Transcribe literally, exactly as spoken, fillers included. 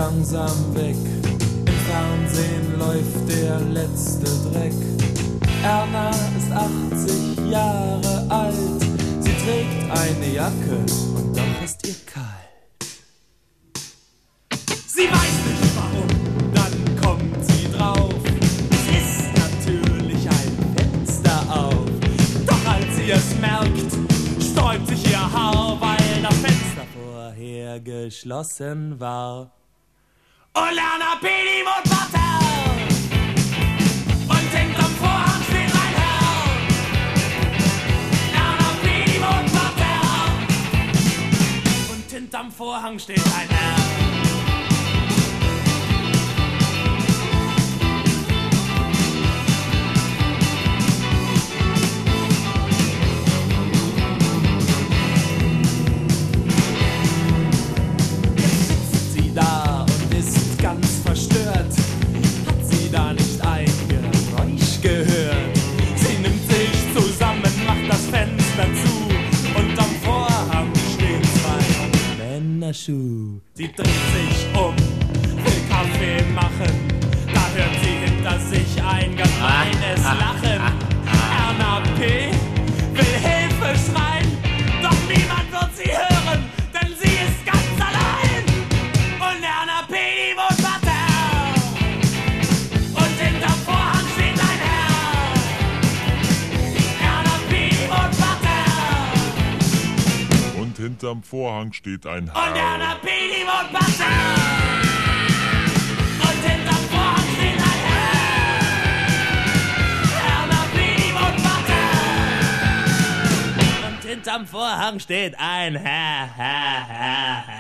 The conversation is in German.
langsam weg. Im Fernsehen läuft der letzte Dreck. Erna ist achtzig Jahre alt. Sie trägt eine Jacke und doch ist ihr kalt. Sie weiß nicht warum, dann kommt sie drauf. Es ist natürlich ein Fenster auf. Doch als sie es merkt, sträubt sich ihr Haar, weil das Fenster vorher geschlossen war. Und Erna Pedi wohnt Parterre. Und hinterm Vorhang steht ein Herr. Erna Pedi wohnt Parterre. Und hinterm Vorhang steht ein Herr. Da und ist ganz verstört. Hat sie da nicht ein Geräusch gehört? Sie nimmt sich zusammen, macht das Fenster zu und am Vorhang stehen zwei Männerschuh. Sie dreht sich um, will Kaffee machen. Da hört sie hinter sich ein gemeines Lachen. Erna P. will Hilfe schreien, doch niemand wird sie hören, denn sie ist ganz allein. Und Erna Pedi wohnt Parterre. Und hinterm Vorhang steht ein Herr. Erna Pedi wohnt Parterre. Und hinterm Vorhang steht ein Herr. Und Erna Pedi wohnt Parterre. Und hinterm Vorhang steht ein Herr. Erna Pedi wohnt Parterre. Und hinterm Vorhang steht ein Herr, Herr, Herr, Herr.